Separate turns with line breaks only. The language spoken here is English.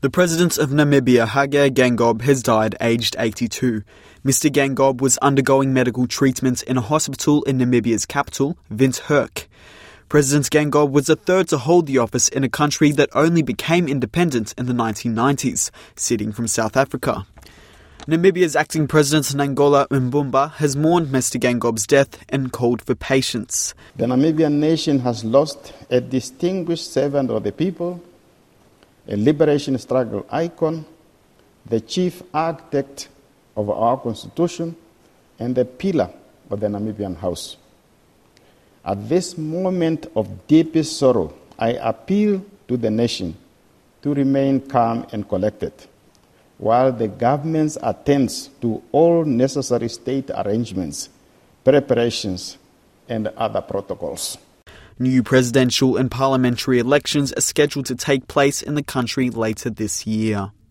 The president of Namibia, Hage Geingob, has died aged 82. Mr. Geingob was undergoing medical treatment in a hospital in Namibia's capital, Windhoek. President Geingob was the third to hold the office in a country that only became independent in the 1990s, sitting from South Africa. Namibia's acting president, Nangola Mbumba, has mourned Mr. Geingob's death and called for patience.
The Namibian nation has lost a distinguished servant of the people, a liberation struggle icon, the chief architect of our constitution, and the pillar of the Namibian House. At this moment of deepest sorrow, I appeal to the nation to remain calm and collected, while the government attends to all necessary state arrangements, preparations, and other protocols.
New presidential and parliamentary elections are scheduled to take place in the country later this year.